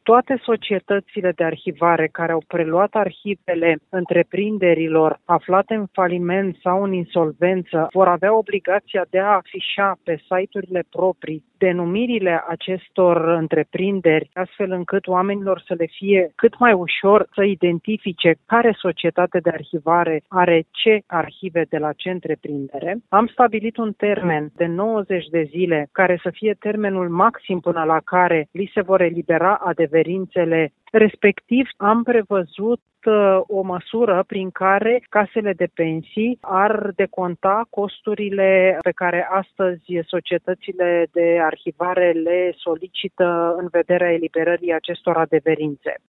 toate societățile de arhivare care au preluat arhivele întreprinderilor aflate în faliment sau în insolvență vor avea obligația de a afișa pe site-urile proprii denumirile acestor întreprinderi, astfel încât oamenilor să le fie cât mai ușor să identifice care societate de arhivare are ce arhive de la ce întreprindere. Am stabilit un termen de 90 de zile, care să fie termenul maxim până la care li se vor elibera adeverințele. Respectiv, am prevăzut o măsură prin care casele de pensii ar deconta costurile pe care astăzi societățile de arhivare le solicită în vederea eliberării acestor adeverințe.